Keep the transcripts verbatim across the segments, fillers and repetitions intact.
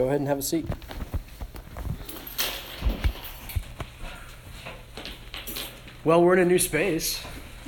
go ahead and have a seat. Well, we're in a new space.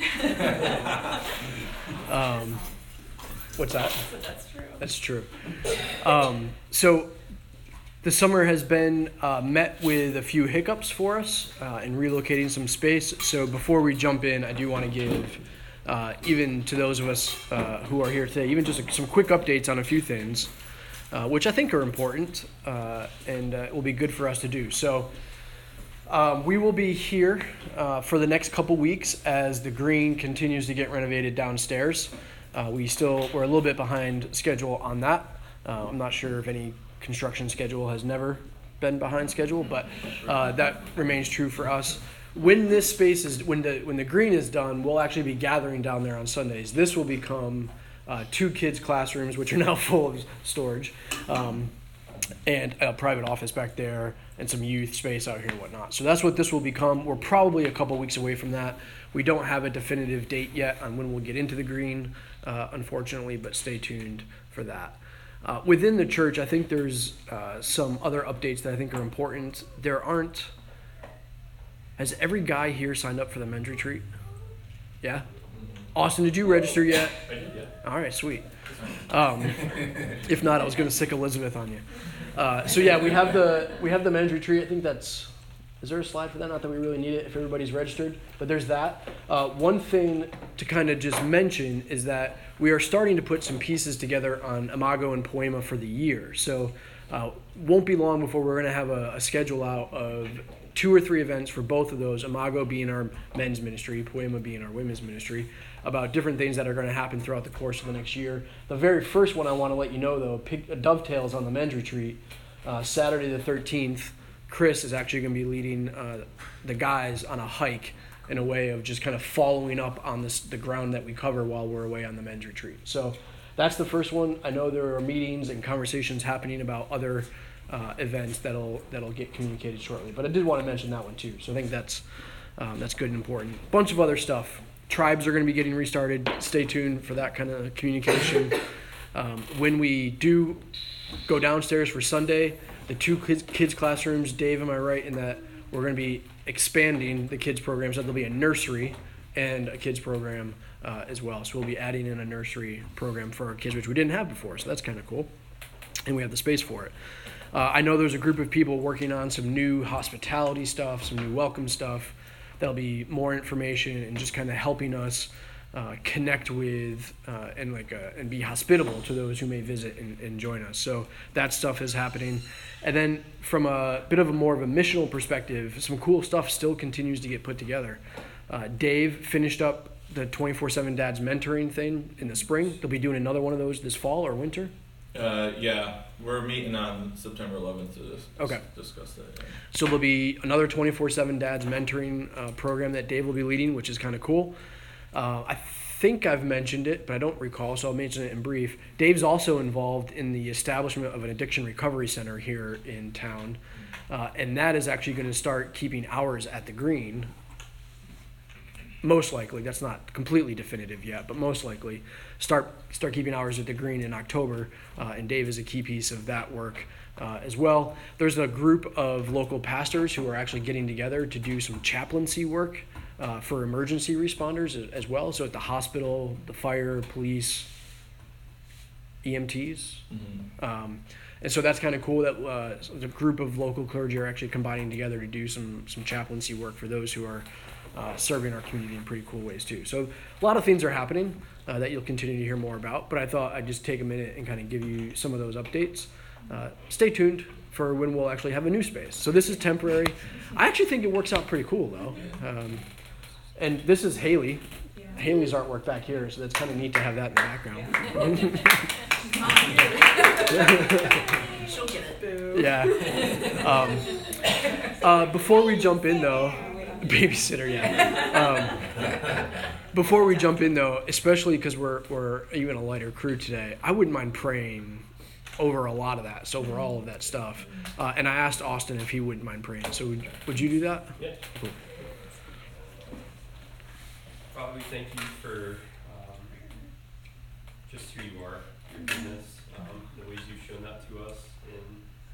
um, what's that? That's true. That's true. Um, so the summer has been uh, met with a few hiccups for us uh, in relocating some space. So before we jump in, I do want to give, uh, even to those of us uh, who are here today, even just some quick updates on a few things, uh, which I think are important uh, and uh, it will be good for us to do. So um, we will be here uh, for the next couple weeks as the green continues to get renovated downstairs. Uh, we still, we're a little bit behind schedule on that. Uh, I'm not sure if any construction schedule has never been behind schedule, but uh, that remains true for us. When this space is, when the when the green is done, we'll actually be gathering down there on Sundays. This will become uh, two kids' classrooms, which are now full of storage, um, and a private office back there, and some youth space out here and whatnot. So that's what this will become. We're probably a couple weeks away from that. We don't have a definitive date yet on when we'll get into the green, uh, unfortunately, but stay tuned for that. Uh, within the church, I think there's uh, some other updates that I think are important. There aren't, has every guy here signed up for the men's retreat? Yeah? Austin, did you register yet? I did, yeah. All right, sweet. Um, if not, I was going to sick Elizabeth on you. Uh, so yeah, we have the we have the men's retreat. I think that's, is there a slide for that? Not that we really need it if everybody's registered, but there's that. Uh, one thing to kind of just mention is that we are starting to put some pieces together on Imago and Poema for the year. So uh, won't be long before we're going to have a, a schedule out of two or three events for both of those, Imago being our men's ministry, Poema being our women's ministry, about different things that are going to happen throughout the course of the next year. The very first one I want to let you know, though, pig, dovetails on the men's retreat, uh, Saturday the thirteenth. Chris is actually going to be leading uh, the guys on a hike in a way of just kind of following up on this, the ground that we cover while we're away on the men's retreat. So that's the first one. I know there are meetings and conversations happening about other uh, events that'll that'll get communicated shortly. But I did want to mention that one too. So I think that's um, that's good and important. Bunch of other stuff. Tribes are going to be getting restarted. Stay tuned for that kind of communication. Um, when we do go downstairs for Sunday, the two kids, kids classrooms, Dave, am I right in that we're going to be expanding the kids program, so there'll be a nursery and a kids program uh, as well. So we'll be adding in a nursery program for our kids, which we didn't have before, so that's kind of cool. And we have the space for it. Uh, I know there's a group of people working on some new hospitality stuff, some new welcome stuff. There'll be more information and just kind of helping us uh, connect with uh, and like uh, and be hospitable to those who may visit and, and join us. So that stuff is happening. And then from a bit of a more of a missional perspective, some cool stuff still continues to get put together. Uh, Dave finished up the twenty-four seven Dads mentoring thing in the spring. They'll be doing another one of those this fall or winter. Uh, yeah, we're meeting on September eleventh to dis- Okay. discuss that. Yeah. So there'll be another twenty-four seven Dads mentoring uh, program that Dave will be leading, which is kind of cool. Uh, I think I've mentioned it, but I don't recall, so I'll mention it in brief. Dave's also involved in the establishment of an addiction recovery center here in town, uh, and that is actually going to start keeping hours at the Green. Most likely, that's not completely definitive yet, but most likely start start keeping hours at the Green in October, uh, and Dave is a key piece of that work uh, as well. There's a group of local pastors who are actually getting together to do some chaplaincy work uh, for emergency responders as well. So at the hospital, the fire, police, E M Ts. Mm-hmm. Um, and so that's kind of cool that uh, the group of local clergy are actually combining together to do some some chaplaincy work for those who are Uh, serving our community in pretty cool ways too. So a lot of things are happening uh, that you'll continue to hear more about, but I thought I'd just take a minute and kind of give you some of those updates. Uh, stay tuned for when we'll actually have a new space. So this is temporary. I actually think it works out pretty cool though. Um, and this is Haley. Yeah. Haley's artwork back here, so that's kind of neat to have that in the background. She'll get it. Yeah. Um, uh, before we jump in though, babysitter, yeah. Um, before we jump in, though, especially because we're we're even a lighter crew today, I wouldn't mind praying over a lot of that, so over all of that stuff. Uh, and I asked Austin if he wouldn't mind praying. So would, would you do that? Yeah. Cool. Father, we thank you for um, just who you are, your goodness, um, the ways you've shown that to us in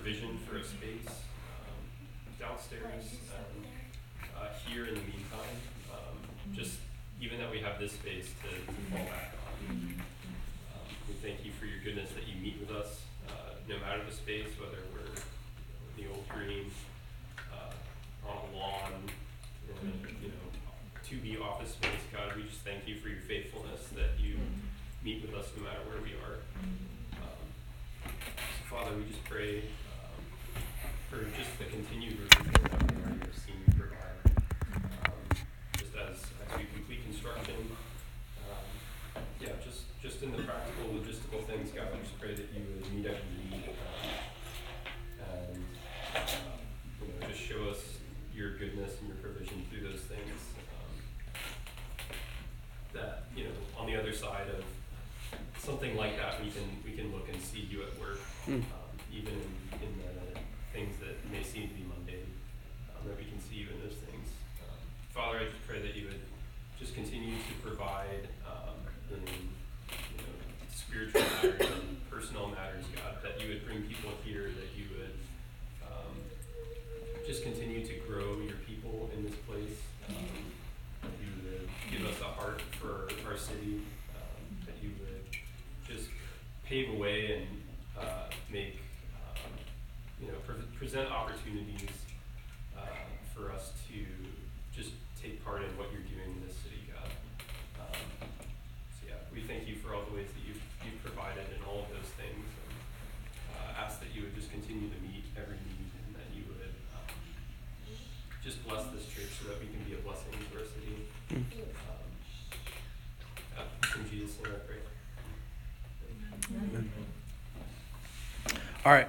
provision for a space um, downstairs and uh, here in the meantime. Um, just even that we have this space to, to fall back on. Um, we thank you for your goodness that you meet with us, uh, no matter the space, whether we're you know, in the old green, uh, on a lawn, in a, you know, to be office space. God, we just thank you for your faithfulness that you meet with us no matter where we are. Um, so Father, we just pray um, for just the continued revision that we already have seen you provide. Um, just as, as we complete construction, um, yeah, just, just in the practical, logistical things, God, we just pray that you would meet every need um, and um, you know, just show us your goodness and your provision through those things. Um, that, you know, on the other side of something like that, we can we can look and see you at work, Mm. um, even in, in the things that may seem to be mundane, um, that we can see you in those things. Um, Father, I just pray that you would just continue to provide um, in you know, spiritual matters and personal matters, God, that you would bring people here, that you would um, just continue to grow your people in this place, um, that you would give us a heart for our city, um, that you would just pave a way and uh, make, um, you know, pre- present opportunities uh, for us to just take part in what you're doing in this city, God. Um, so yeah, we thank you for all the ways that you've, you've provided in all of those things, and uh, ask that you would just continue to meet every need, and that you would um, just bless this church so that we can be a blessing to our city. Um, uh, in Jesus' name I pray. Amen. All right.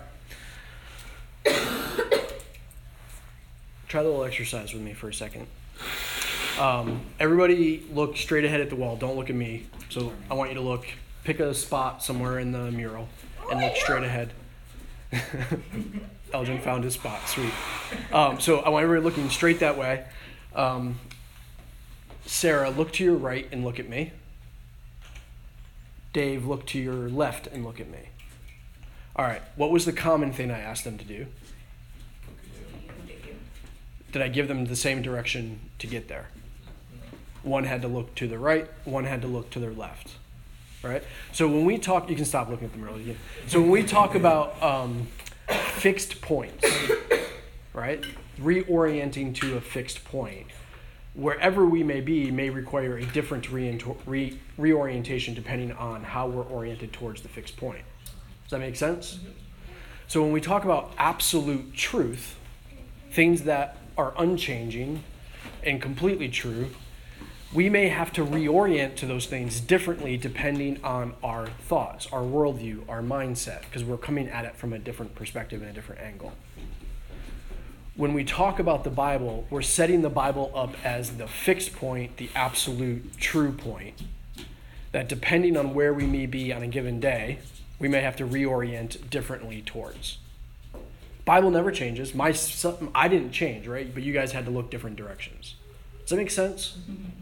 Try the little exercise with me for a second. Um, everybody look straight ahead at the wall. Don't look at me. So I want you to look, pick a spot somewhere in the mural and look straight ahead. Elgin found his spot. Sweet. Um, so I want everybody looking straight that way. Um, Sarah, look to your right and look at me. Dave, look to your left and look at me. All right. What was the common thing I asked them to do? Did I give them the same direction to get there? One had to look to the right. One had to look to their left. All right. So when we talk, you can stop looking at them early. So when we talk about um, fixed points, right? Reorienting to a fixed point, wherever we may be may require a different reento- re- reorientation depending on how we're oriented towards the fixed point. Does that make sense? Mm-hmm. So when we talk about absolute truth, things that are unchanging and completely true, we may have to reorient to those things differently depending on our thoughts, our worldview, our mindset, because we're coming at it from a different perspective and a different angle. When we talk about the Bible, we're setting the Bible up as the fixed point, the absolute true point, that depending on where we may be on a given day, we may have to reorient differently towards. Bible never changes. My I didn't change, right? But you guys had to look different directions. Does that make sense?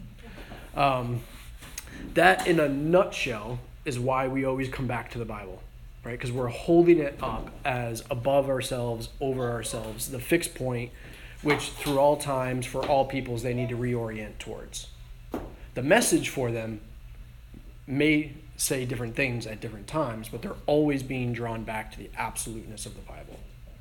Um, that, in a nutshell, is why we always come back to the Bible. Right, because we're holding it up as above ourselves, over ourselves, the fixed point, which through all times, for all peoples, they need to reorient towards. The message for them may say different things at different times, but they're always being drawn back to the absoluteness of the Bible.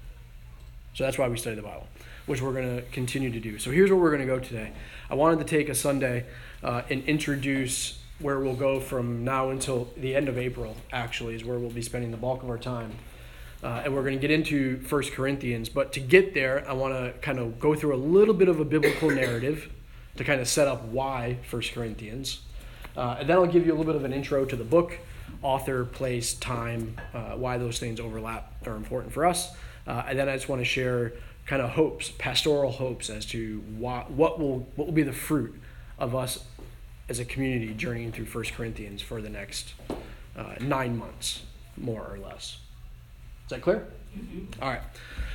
So that's why we study the Bible, which we're going to continue to do. So here's where we're going to go today. I wanted to take a Sunday uh, and introduce where we'll go from now until the end of April, actually, is where we'll be spending the bulk of our time. Uh, and we're going to get into First Corinthians. But to get there, I want to kind of go through a little bit of a biblical narrative to kind of set up why First Corinthians. Uh, and then I'll give you a little bit of an intro to the book, author, place, time, uh, why those things overlap are important for us. Uh, and then I just want to share kind of hopes, pastoral hopes as to why, what will what will be the fruit of us as a community journeying through First Corinthians for the next uh, nine months, more or less. Is that clear? Mm-hmm. All right.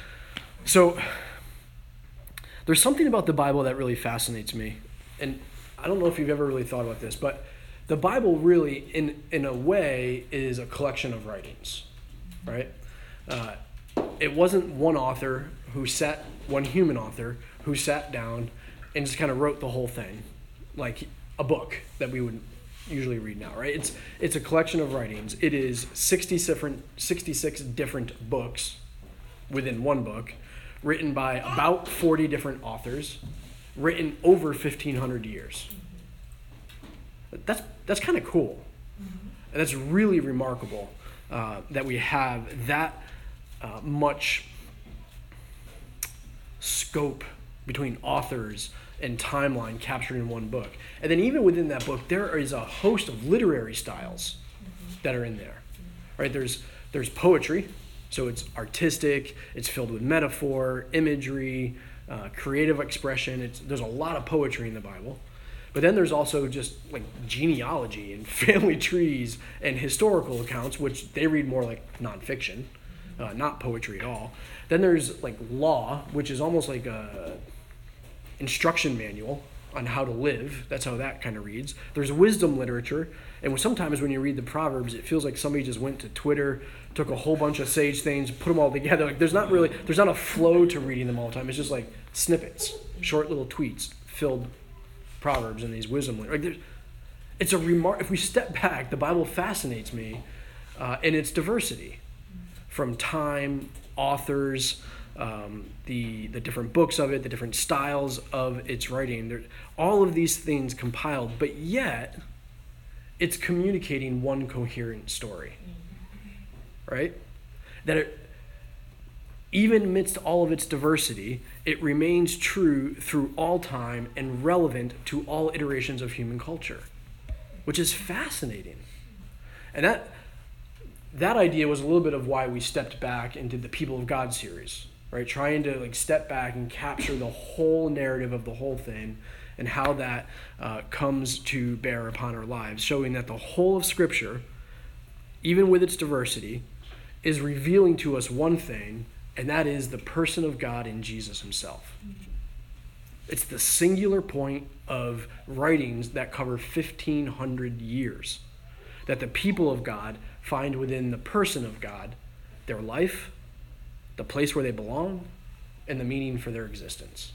So there's something about the Bible that really fascinates me. And I don't know if you've ever really thought about this, but the Bible really, in, in a way, is a collection of writings, right? Uh, it wasn't one author who sat, one human author who sat down and just kind of wrote the whole thing, like a book that we would usually read now, right? It's it's a collection of writings. It is sixty different, sixty-six different books within one book, written by about forty different authors, written over fifteen hundred years. That's that's kind of cool. And that's really remarkable uh, that we have that uh, much scope between authors and timeline captured in one book. And then even within that book, there is a host of literary styles that are in there, right? There's there's poetry, so it's artistic, it's filled with metaphor, imagery, uh, creative expression. It's, there's a lot of poetry in the Bible. But then there's also just like genealogy and family trees and historical accounts, which they read more like nonfiction, uh, not poetry at all. Then there's like law, which is almost like a instruction manual on how to live. That's how that kind of reads. There's wisdom literature, and sometimes when you read the Proverbs, it feels like somebody just went to Twitter, took a whole bunch of sage things, put them all together. Like there's not really, there's not a flow to reading them all the time. It's just like snippets, short little tweets filled Proverbs and these wisdom like there's, it's a remark. If we step back, the Bible fascinates me uh, in its diversity, from time, authors, um, the the different books of it, the different styles of its writing. There, all of these things compiled, but yet it's communicating one coherent story, right? That it, even amidst all of its diversity, it remains true through all time and relevant to all iterations of human culture, which is fascinating. And that that idea was a little bit of why we stepped back into the People of God series, right? Trying to like step back and capture the whole narrative of the whole thing and how that uh, comes to bear upon our lives, showing that the whole of Scripture, even with its diversity, is revealing to us one thing, and that is the person of God in Jesus himself. It's the singular point of writings that cover fifteen hundred years, that the people of God find within the person of God their life, the place where they belong, and the meaning for their existence.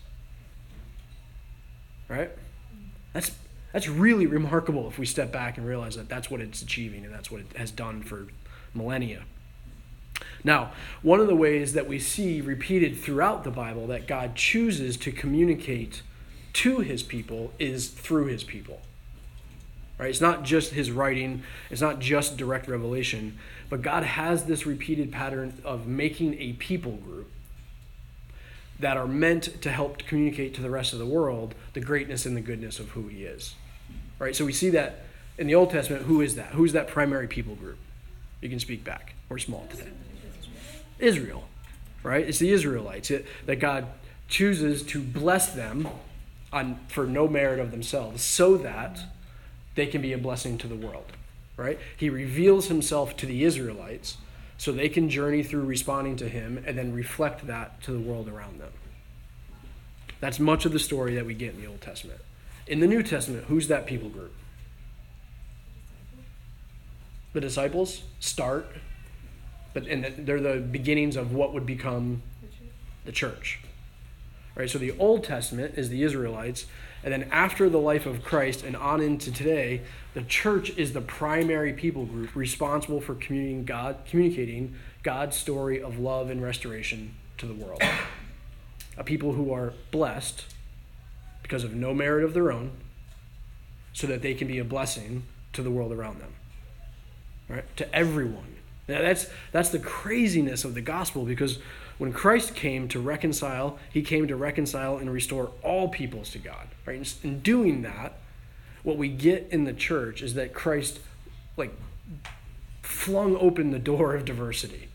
Right? That's that's really remarkable if we step back and realize that that's what it's achieving and that's what it has done for millennia. Now, one of the ways that we see repeated throughout the Bible that God chooses to communicate to his people is through his people. Right? It's not just his writing, it's not just direct revelation, but God has this repeated pattern of making a people group that are meant to help communicate to the rest of the world the greatness and the goodness of who he is. Right? So we see that in the Old Testament. Who is that? Who's that primary people group? You can speak back. We're small today. Israel, right? It's the Israelites it, that God chooses to bless them on for no merit of themselves, so that they can be a blessing to the world, right? He reveals himself to the Israelites so they can journey through responding to him and then reflect that to the world around them. That's much of the story that we get in the Old Testament. In the New Testament, who's that people group? The disciples start, but and they're the beginnings of what would become the church. Right? So the Old Testament is the Israelites, and then after the life of Christ and on into today, the church is the primary people group responsible for communicating God, communicating God's story of love and restoration to the world. A people who are blessed because of no merit of their own, so that they can be a blessing to the world around them. Right? To everyone. Now that's that's the craziness of the gospel, because when Christ came to reconcile, he came to reconcile and restore all peoples to God. Right? In doing that, what we get in the church is that Christ like flung open the door of diversity.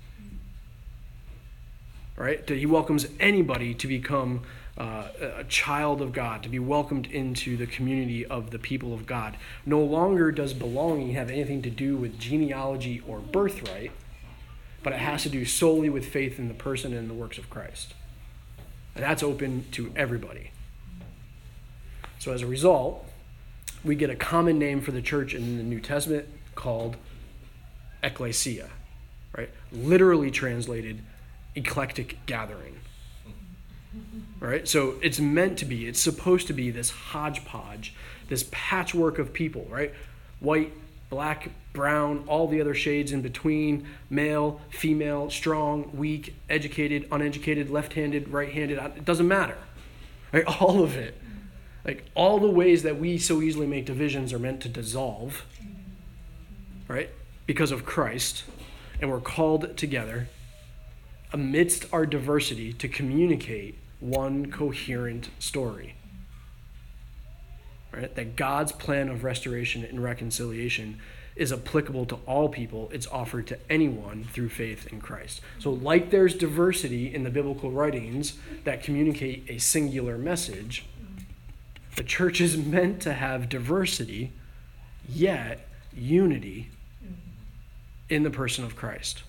Right? He welcomes anybody to become uh, a child of God, to be welcomed into the community of the people of God. No longer does belonging have anything to do with genealogy or birthright, but it has to do solely with faith in the person and the works of Christ. And that's open to everybody. So as a result, we get a common name for the church in the New Testament called ecclesia, right? Literally translated eclectic gathering. Right? So it's meant to be, it's supposed to be this hodgepodge, this patchwork of people, right? White, black, brown, all the other shades in between, male, female, strong, weak, educated, uneducated, left-handed, right-handed, it doesn't matter. Right? All of it. Like all the ways that we so easily make divisions are meant to dissolve, right? Because of Christ, and we're called together amidst our diversity to communicate one coherent story. Right? That God's plan of restoration and reconciliation is applicable to all people. It's offered to anyone through faith in Christ. So like there's diversity in the biblical writings that communicate a singular message, the church is meant to have diversity, yet unity in the person of Christ.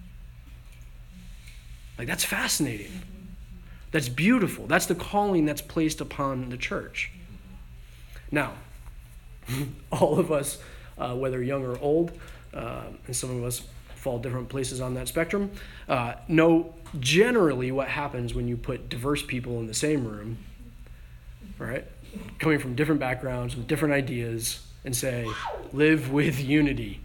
Like, that's fascinating. That's beautiful. That's the calling that's placed upon the church. Now, all of us, uh, whether young or old, uh, and some of us fall different places on that spectrum, uh, know generally what happens when you put diverse people in the same room, right? Coming from different backgrounds with different ideas, and say, live with unity.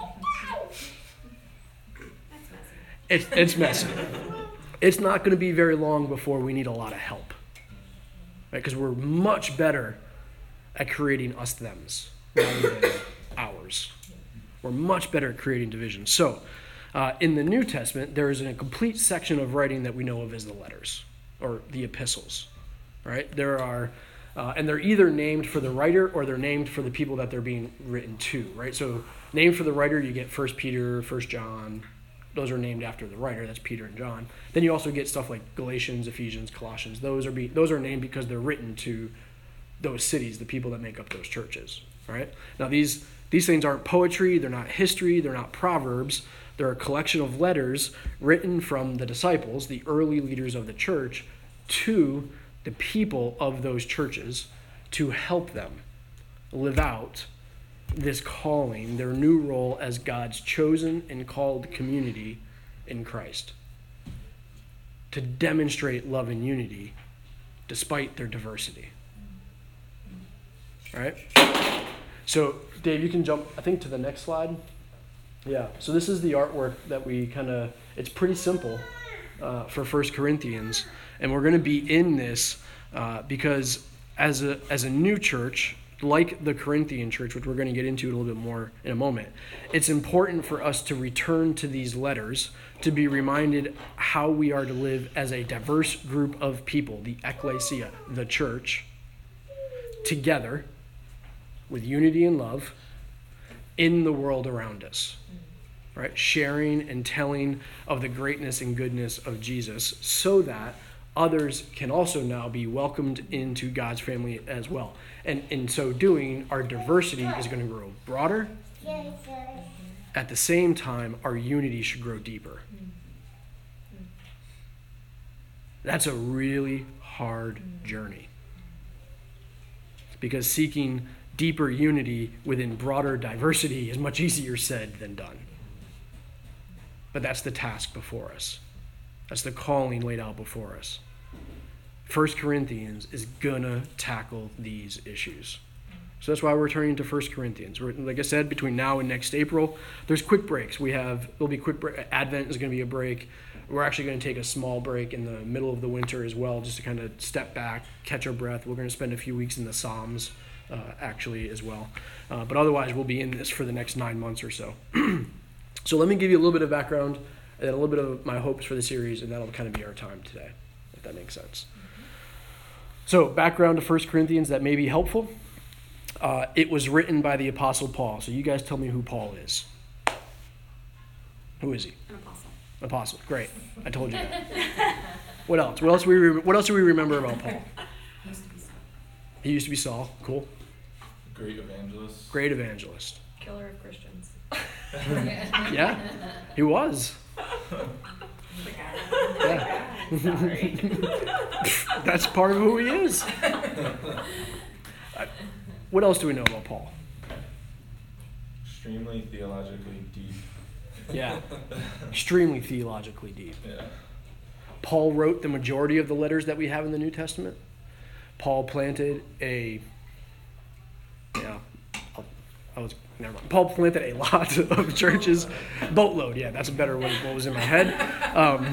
It's, it's messy. It's not going to be very long before we need a lot of help, right? Because we're much better at creating us-thems rather than ours. We're much better at creating division. So, uh, in the New Testament, there is a complete section of writing that we know of as the letters, or the epistles, right? There are, uh, and they're either named for the writer or they're named for the people that they're being written to, right? So, named for the writer, you get First Peter, First John. Those are named after the writer. That's Peter and John. Then you also get stuff like Galatians, Ephesians, Colossians. Those are be, those are named because they're written to those cities, the people that make up those churches, right? Now, these these things aren't poetry. They're not history. They're not proverbs. They're a collection of letters written from the disciples, the early leaders of the church, to the people of those churches to help them live out this calling, their new role as God's chosen and called community in Christ, to demonstrate love and unity despite their diversity. All right? So, Dave, you can jump, I think, to the next slide. Yeah, so this is the artwork that we kind of, it's pretty simple uh, for First Corinthians, and we're going to be in this uh, because as a as a new church, like the Corinthian church, which we're going to get into a little bit more in a moment, it's important for us to return to these letters to be reminded how we are to live as a diverse group of people, the ecclesia, the church, together with unity and love in the world around us, right? Sharing and telling of the greatness and goodness of Jesus so that others can also now be welcomed into God's family as well. And in so doing, our diversity is going to grow broader. At the same time, our unity should grow deeper. That's a really hard journey. Because seeking deeper unity within broader diversity is much easier said than done. But that's the task before us. That's the calling laid out before us. First Corinthians is gonna tackle these issues. So that's why we're turning to First Corinthians. We're, like I said, between now and next April, there's quick breaks. We have, there'll be quick break. Advent is gonna be a break. We're actually gonna take a small break in the middle of the winter as well, just to kind of step back, catch our breath. We're gonna spend a few weeks in the Psalms, uh, actually, as well. Uh, but otherwise, we'll be in this for the next nine months or so. So let me give you a little bit of background and a little bit of my hopes for the series, and that'll kind of be our time today, if that makes sense. So, background to First Corinthians that may be helpful. Uh, it was written by the Apostle Paul. So you guys tell me who Paul is. Who is he? An apostle. Apostle. Great. I told you that. What else? What else do we re- What else do we remember about Paul? He used to be Saul. He used to be Saul. Cool. Great evangelist. Great evangelist. Killer of Christians. Yeah, he was. Yeah. Sorry. That's part of who he is. What else do we know about Paul? Extremely theologically deep. Yeah. Extremely theologically deep. Yeah. Paul wrote the majority of the letters that we have in the New Testament. Paul planted a, yeah, I'll, I was, never mind. Paul planted a lot of churches. Boatload, yeah, that's a better one. What was in my head. Um,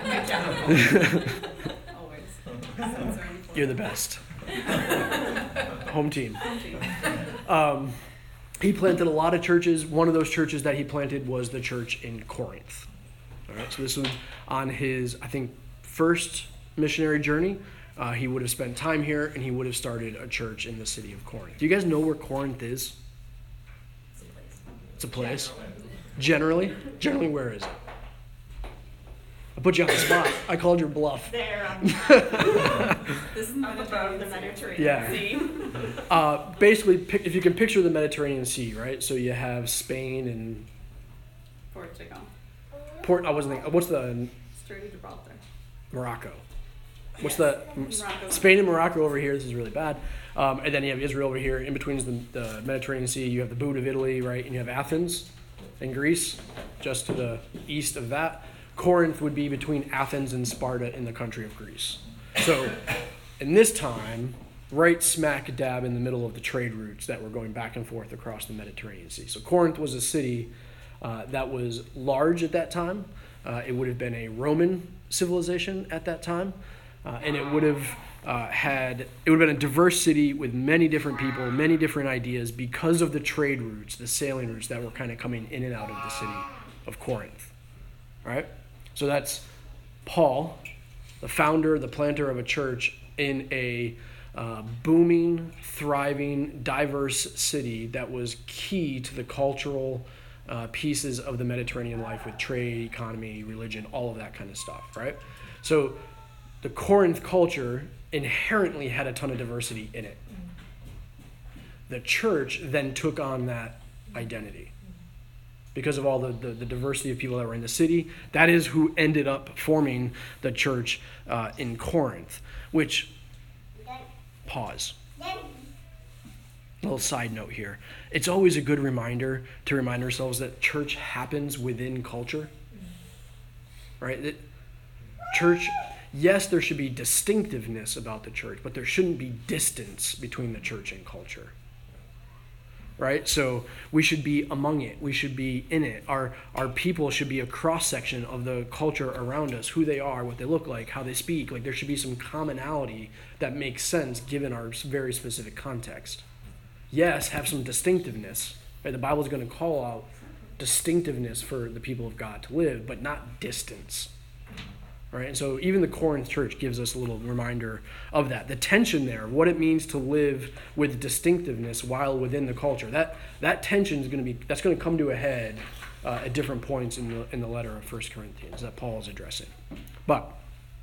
Always. you're the best. Home team. Um, he planted a lot of churches. One of those churches that he planted was the church in Corinth. All right, so this was on his, I think, first missionary journey. Uh, he would have spent time here, and he would have started a church in the city of Corinth. Do you guys know where Corinth is? It's a place. Generally? Generally, where is it? I put you on the spot. I called your bluff. There on This is the above the Mediterranean Yeah. Sea. Uh, basically, pic- if you can picture the Mediterranean Sea, right? So you have Spain and Portugal. Port. I wasn't thinking. What's the Strait of Gibraltar. Morocco? What's the Morocco. Spain and Morocco over here? This is really bad. Um, and then you have Israel over here. In between is the, the Mediterranean Sea. You have the boot of Italy, right? And you have Athens and Greece, just to the east of that. Corinth would be between Athens and Sparta in the country of Greece. So, in this time, right smack dab in the middle of the trade routes that were going back and forth across the Mediterranean Sea. So Corinth was a city uh, that was large at that time. Uh, it would have been a Roman civilization at that time. Uh, and it would have uh, had, it would have been a diverse city with many different people, many different ideas because of the trade routes, the sailing routes that were kind of coming in and out of the city of Corinth. All right? So that's Paul, the founder, the planter of a church in a uh, booming, thriving, diverse city that was key to the cultural uh, pieces of the Mediterranean life with trade, economy, religion, all of that kind of stuff, right? So the Corinth culture inherently had a ton of diversity in it. The church then took on that identity. Because of all the, the, the diversity of people that were in the city, that is who ended up forming the church uh, in Corinth, which, pause. A little side note here. It's always a good reminder to remind ourselves that church happens within culture, right? That church, yes, there should be distinctiveness about the church, but there shouldn't be distance between the church and culture. Right? So we should be among it. We should be in it. Our our people should be a cross-section of the culture around us, who they are, what they look like, how they speak. Like there should be some commonality that makes sense given our very specific context. Yes, have some distinctiveness. Right? The Bible is going to call out distinctiveness for the people of God to live, but not distance. Right? And so even the Corinth church gives us a little reminder of that. The tension there, what it means to live with distinctiveness while within the culture. That that tension is going to be, that's going to come to a head uh, at different points in the in the letter of First Corinthians that Paul is addressing. But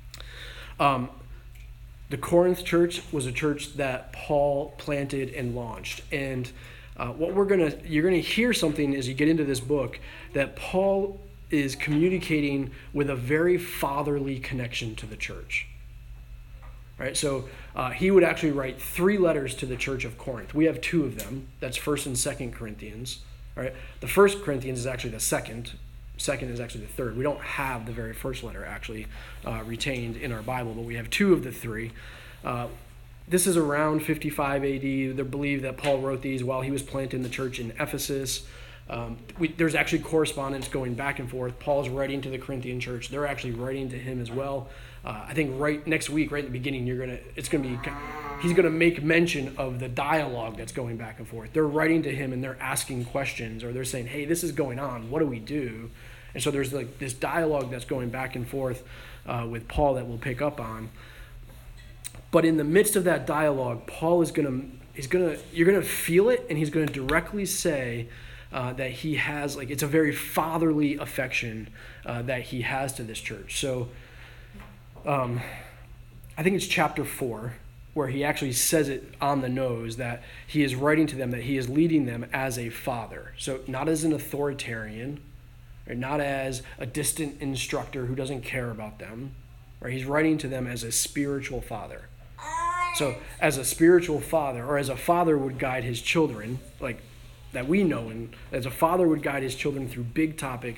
um, the Corinth church was a church that Paul planted and launched. And uh, what we're going to, you're going to hear something as you get into this book that Paul is communicating with a very fatherly connection to the church. Right? So uh, he would actually write three letters to the church of Corinth. We have two of them. That's First and Second Corinthians. All right? The First Corinthians is actually the second. Second is actually the third. We don't have the very first letter actually uh, retained in our Bible, but we have two of the three. Uh, this is around fifty-five A D. They believe that Paul wrote these while he was planting the church in Ephesus. Um, we, there's actually correspondence going back and forth. Paul's writing to the Corinthian church. They're actually writing to him as well. Uh, I think right next week, right in the beginning, you're gonna. It's gonna be. He's gonna make mention of the dialogue that's going back and forth. They're writing to him and they're asking questions, or they're saying, "Hey, this is going on. What do we do?" And so there's like this dialogue that's going back and forth uh, with Paul that we'll pick up on. But in the midst of that dialogue, Paul is gonna. He's gonna. You're gonna feel it, and he's gonna directly say. Uh, that he has, like, it's a very fatherly affection uh, that he has to this church. So um, I think it's chapter four where he actually says it on the nose that he is writing to them, that he is leading them as a father. So not as an authoritarian, or not as a distant instructor who doesn't care about them. Right? He's writing to them as a spiritual father. So as a spiritual father, or as a father would guide his children, like that we know, and as a father would guide his children through big topics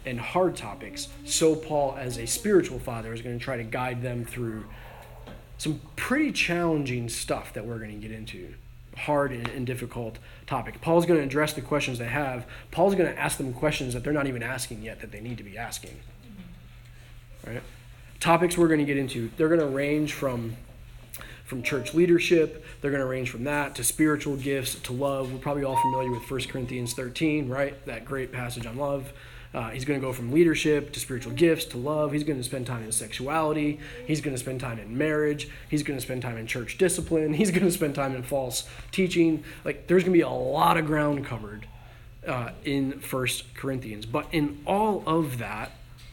and hard topics, so Paul, as a spiritual father, is going to try to guide them through some pretty challenging stuff that we're going to get into. Hard and, and difficult topic. Paul's going to address the questions they have. Paul's going to ask them questions that they're not even asking yet that they need to be asking. Right? Topics we're going to get into, they're going to range from from church leadership, they're going to range from that to spiritual gifts, to love. We're probably all familiar with First Corinthians thirteen, right? That great passage on love. Uh, he's going to go from leadership to spiritual gifts to love. He's going to spend time in sexuality. He's going to spend time in marriage. He's going to spend time in church discipline. He's going to spend time in false teaching. Like, there's going to be a lot of ground covered uh, in First Corinthians. But in all of that,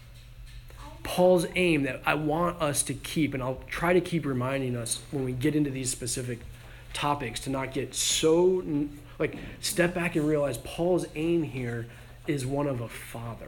Paul's aim that I want us to keep, and I'll try to keep reminding us when we get into these specific topics, to not get so, like, step back and realize Paul's aim here is one of a father,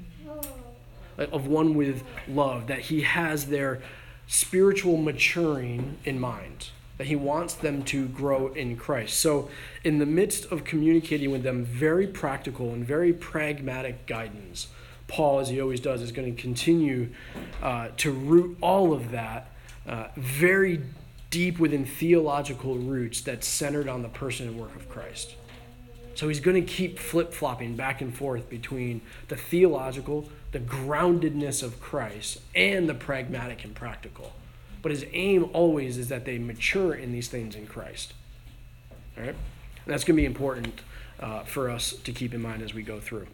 like, of one with love, that he has their spiritual maturing in mind, that he wants them to grow in Christ. So in the midst of communicating with them very practical and very pragmatic guidance, Paul, as he always does, is going to continue uh, to root all of that uh, very deep within theological roots that's centered on the person and work of Christ. So he's going to keep flip-flopping back and forth between the theological, the groundedness of Christ, and the pragmatic and practical. But his aim always is that they mature in these things in Christ. All right? And that's going to be important uh, for us to keep in mind as we go through.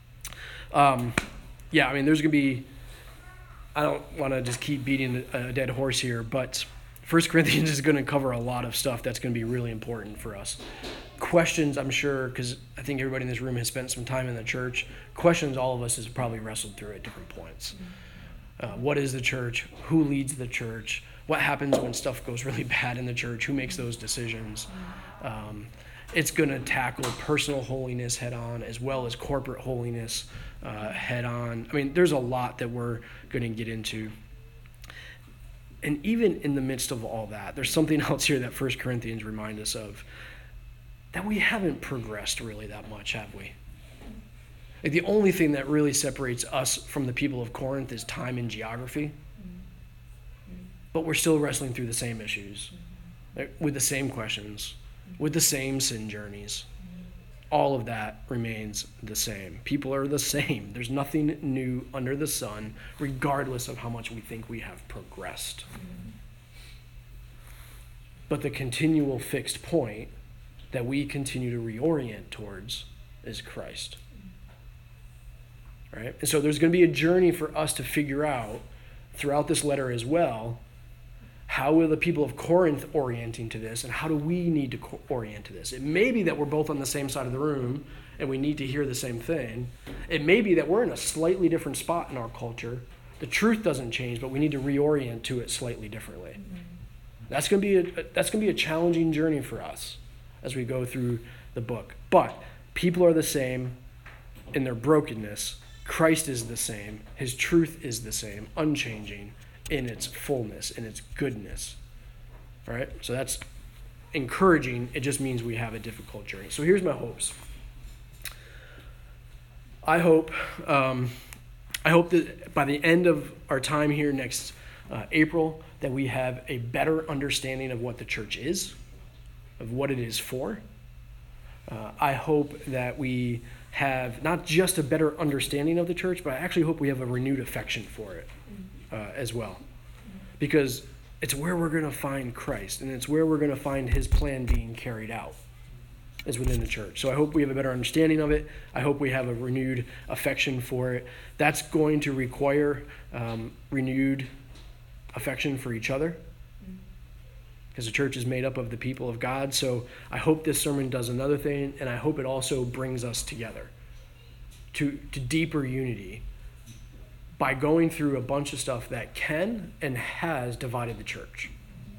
Um, yeah, I mean, there's going to be, I don't want to just keep beating a dead horse here, but First Corinthians is going to cover a lot of stuff that's going to be really important for us. Questions, I'm sure, because I think everybody in this room has spent some time in the church, questions all of us has probably wrestled through at different points. Uh, what is the church? Who leads the church? What happens when stuff goes really bad in the church? Who makes those decisions? Um, it's going to tackle personal holiness head on as well as corporate holiness uh, head on. I mean, there's a lot that we're going to get into. And even in the midst of all that, there's something else here that First Corinthians remind us of, that we haven't progressed really that much, have we? Like, the only thing that really separates us from the people of Corinth is time and geography. But we're still wrestling through the same issues, like, with the same questions, with the same sin journeys. All of that remains the same. People are the same. There's nothing new under the sun, regardless of how much we think we have progressed. But the continual fixed point that we continue to reorient towards is Christ. Right? And so there's going to be a journey for us to figure out throughout this letter as well, how are the people of Corinth orienting to this, and how do we need to co- orient to this? It may be that we're both on the same side of the room and we need to hear the same thing. It may be that we're in a slightly different spot in our culture. The truth doesn't change, but we need to reorient to it slightly differently. Mm-hmm. That's going to be a, that's going to be a challenging journey for us as we go through the book. But people are the same in their brokenness. Christ is the same. His truth is the same, unchanging in its fullness, in its goodness. All right? So that's encouraging. It just means we have a difficult journey. So here's my hopes. I hope, um, I hope that by the end of our time here next uh, April, that we have a better understanding of what the church is, of what it is for. Uh, I hope that we have not just a better understanding of the church, but I actually hope we have a renewed affection for it uh, as well. Because it's where we're going to find Christ, and it's where we're going to find his plan being carried out, is within the church. So I hope we have a better understanding of it. I hope we have a renewed affection for it. That's going to require um, renewed affection for each other, because the church is made up of the people of God. So I hope this sermon does another thing, and I hope it also brings us together to, to deeper unity by going through a bunch of stuff that can and has divided the church.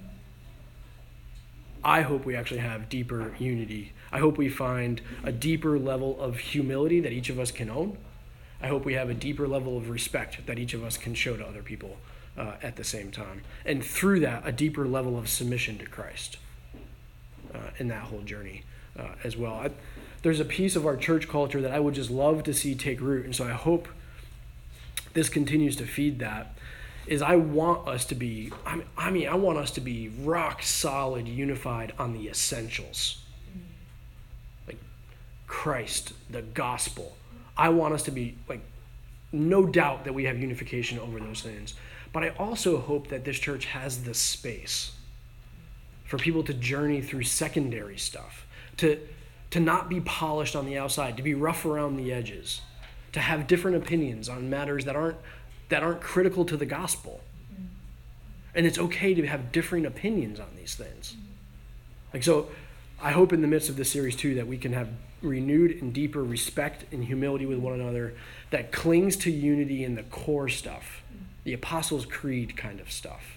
I hope we actually have deeper unity. I hope we find a deeper level of humility that each of us can own. I hope we have a deeper level of respect that each of us can show to other people uh, at the same time. And through that, a deeper level of submission to Christ uh, in that whole journey uh, as well. I, there's a piece of our church culture that I would just love to see take root. And so I hope this continues to feed that, is I want us to be, I mean, I mean, I want us to be rock solid, unified on the essentials. Like Christ, the gospel. I want us to be, like, no doubt that we have unification over those things. But I also hope that this church has the space for people to journey through secondary stuff, to, to not be polished on the outside, to be rough around the edges, to have different opinions on matters that aren't that aren't critical to the gospel. And it's okay to have differing opinions on these things. Like, so I hope in the midst of this series too that we can have renewed and deeper respect and humility with one another that clings to unity in the core stuff, the Apostles' Creed kind of stuff,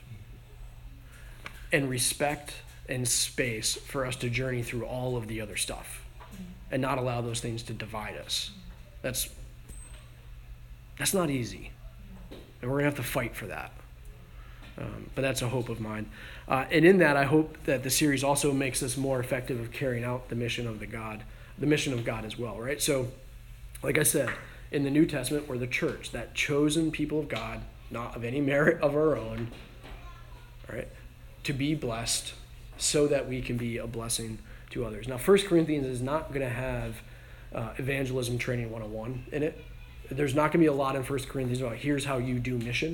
and respect and space for us to journey through all of the other stuff and not allow those things to divide us. That's that's not easy. And we're going to have to fight for that. Um, but that's a hope of mine. Uh, and in that, I hope that the series also makes us more effective of carrying out the mission of the God, the mission of God as well, right? So, like I said, in the New Testament, we're the church, that chosen people of God, not of any merit of our own, all right, to be blessed so that we can be a blessing to others. Now, First Corinthians is not going to have uh, evangelism training one oh one in it. There's not going to be a lot in First Corinthians about here's how you do mission.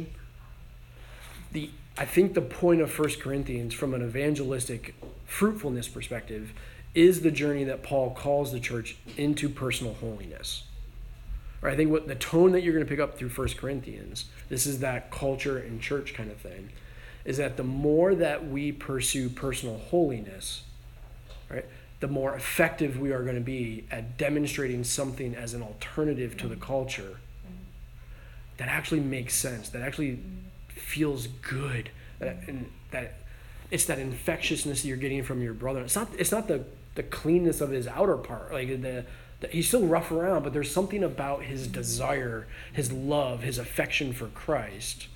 The I think the point of First Corinthians from an evangelistic fruitfulness perspective is the journey that Paul calls the church into personal holiness. Or I think what the tone that you're going to pick up through First Corinthians, this is that culture and church kind of thing, is that the more that we pursue personal holiness, right, the more effective we are going to be at demonstrating something as an alternative to the culture that actually makes sense, that actually feels good, that, and that it's that infectiousness that you're getting from your brother. It's not it's not the, the cleanness of his outer part. Like the, the he's still rough around, but there's something about his desire, his love, his affection for Christ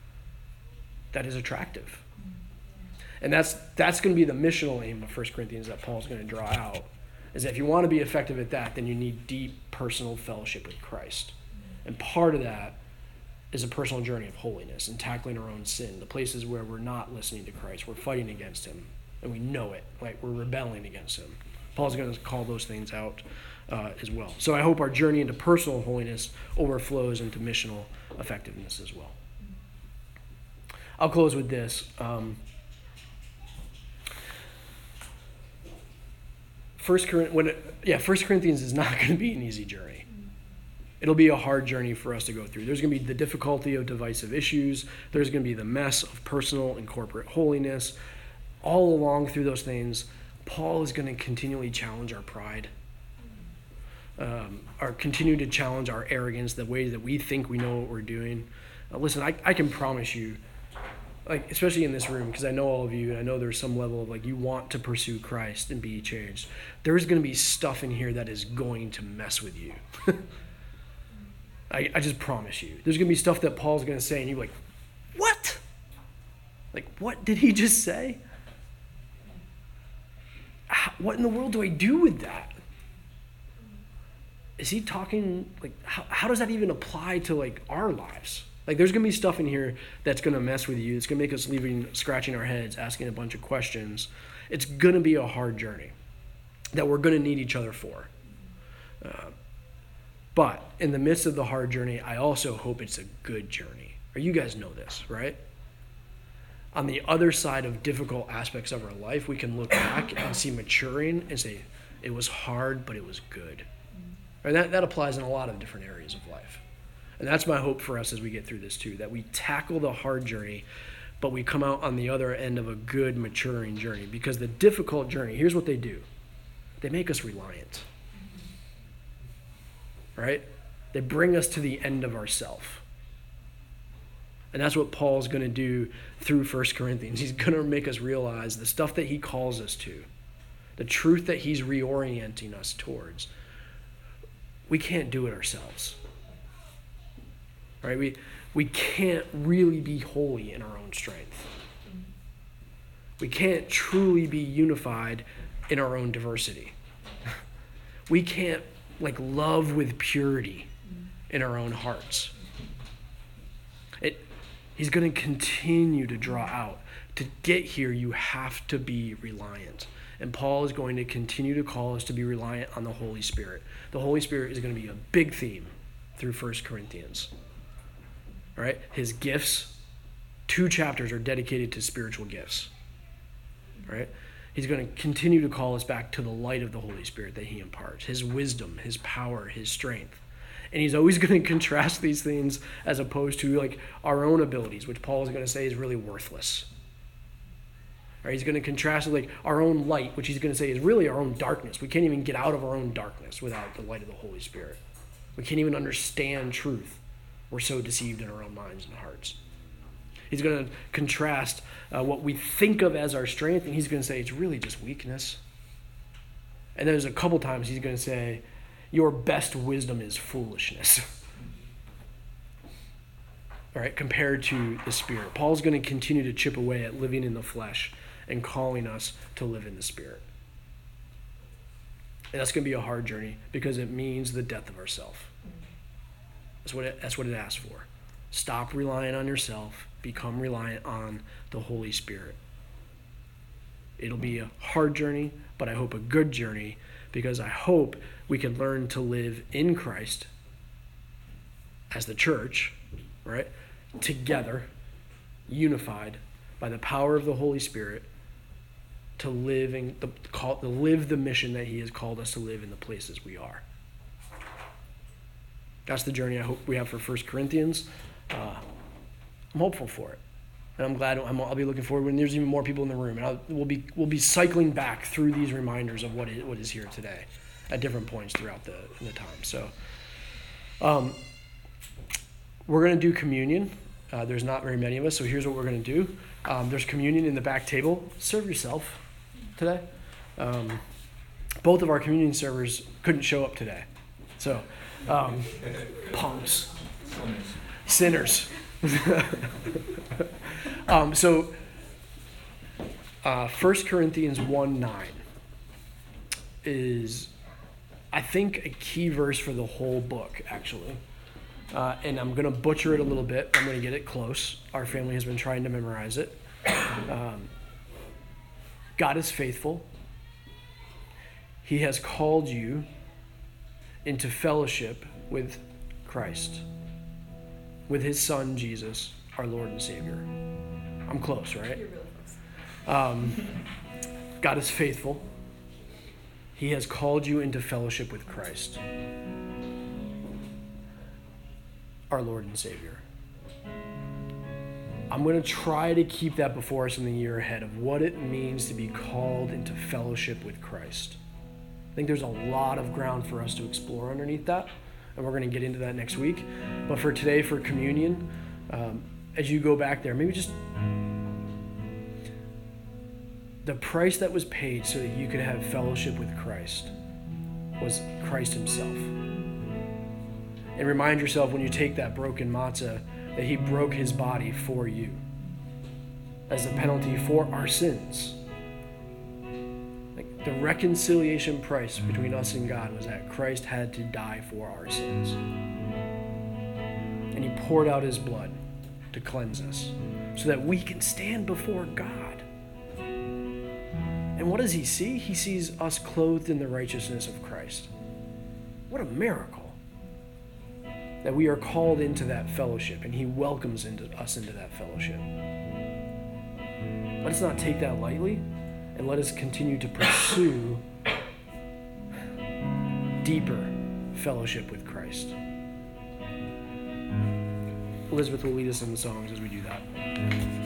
that is attractive. And that's that's going to be the missional aim of First Corinthians that Paul's going to draw out, is that if you want to be effective at that, then you need deep personal fellowship with Christ. And part of that is a personal journey of holiness and tackling our own sin, the places where we're not listening to Christ, we're fighting against him, and we know it, like we're rebelling against him. Paul's going to call those things out uh, as well. So I hope our journey into personal holiness overflows into missional effectiveness as well. I'll close with this. Um, First Corinthians, when it, yeah, First Corinthians is not going to be an easy journey. It'll be a hard journey for us to go through. There's going to be the difficulty of divisive issues. There's going to be the mess of personal and corporate holiness. All along through those things, Paul is going to continually challenge our pride, um, or continue to challenge our arrogance, the way that we think we know what we're doing. Uh, listen, I, I can promise you, like, especially in this room, because I know all of you, and I know there's some level of, like, you want to pursue Christ and be changed. There's going to be stuff in here that is going to mess with you. I, I just promise you. There's going to be stuff that Paul's going to say, and you're like, what? Like, what did he just say? How, what in the world do I do with that? Is he talking, like, how, how does that even apply to, like, our lives? Like, there's going to be stuff in here that's going to mess with you. It's going to make us leaving, scratching our heads, asking a bunch of questions. It's going to be a hard journey that we're going to need each other for. Uh, but in the midst of the hard journey, I also hope it's a good journey. Or you guys know this, right? On the other side of difficult aspects of our life, we can look back and see maturing and say, it was hard, but it was good. And that, that applies in a lot of different areas of life. And that's my hope for us as we get through this too, that we tackle the hard journey, but we come out on the other end of a good, maturing journey. Because the difficult journey, here's what they do. They make us reliant. Right? They bring us to the end of ourself. And that's what Paul's going to do through First Corinthians. He's going to make us realize the stuff that he calls us to, the truth that he's reorienting us towards. We can't do it ourselves. Right? We we can't really be holy in our own strength. We can't truly be unified in our own diversity. We can't like love with purity in our own hearts. He's going to continue to draw out. To get here, you have to be reliant. And Paul is going to continue to call us to be reliant on the Holy Spirit. The Holy Spirit is going to be a big theme through First Corinthians. All right? His gifts, two chapters are dedicated to spiritual gifts. All right? He's going to continue to call us back to the light of the Holy Spirit that he imparts, his wisdom, his power, his strength. And he's always going to contrast these things as opposed to like our own abilities, which Paul is going to say is really worthless. Right? He's going to contrast it like our own light, which he's going to say is really our own darkness. We can't even get out of our own darkness without the light of the Holy Spirit. We can't even understand truth. We're so deceived in our own minds and hearts. He's going to contrast uh, what we think of as our strength, and he's going to say it's really just weakness. And there's a couple times he's going to say, your best wisdom is foolishness. All right, compared to the Spirit. Paul's going to continue to chip away at living in the flesh and calling us to live in the Spirit. And that's going to be a hard journey because it means the death of ourself. That's what it, that's what it asks for. Stop relying on yourself. Become reliant on the Holy Spirit. It'll be a hard journey, but I hope a good journey because I hope we can learn to live in Christ as the church, right? Together, unified by the power of the Holy Spirit to live in the call to live the mission that he has called us to live in the places we are. That's the journey I hope we have for First Corinthians. Uh, I'm hopeful for it, and I'm glad. I'm, I'll be looking forward when there's even more people in the room, and I'll, we'll be we'll be cycling back through these reminders of what is, what is here today, at different points throughout the the time. So, um, we're gonna do communion. Uh, there's not very many of us, so here's what we're gonna do. Um, there's communion in the back table. Serve yourself today. Um, both of our communion servers couldn't show up today, so um, punks, sinners. um, so, uh, First Corinthians one nine is, I think, a key verse for the whole book, actually. Uh, and I'm going to butcher it a little bit. I'm going to get it close. Our family has been trying to memorize it. Um, God is faithful. He has called you into fellowship with Christ, with his son, Jesus, our Lord and Savior. I'm close, right? You're really close. Um, God is faithful. He has called you into fellowship with Christ, our Lord and Savior. I'm going to try to keep that before us in the year ahead of what it means to be called into fellowship with Christ. I think there's a lot of ground for us to explore underneath that, and we're going to get into that next week. But for today, for communion, um, as you go back there, maybe just the price that was paid so that you could have fellowship with Christ was Christ himself. And remind yourself when you take that broken matzah that he broke his body for you as a penalty for our sins. Like the reconciliation price between us and God was that Christ had to die for our sins. And he poured out his blood to cleanse us so that we can stand before God. And what does he see? He sees us clothed in the righteousness of Christ. What a miracle. That we are called into that fellowship, and he welcomes into us into that fellowship. Let us not take that lightly, and let us continue to pursue deeper fellowship with Christ. Elizabeth will lead us in the songs as we do that.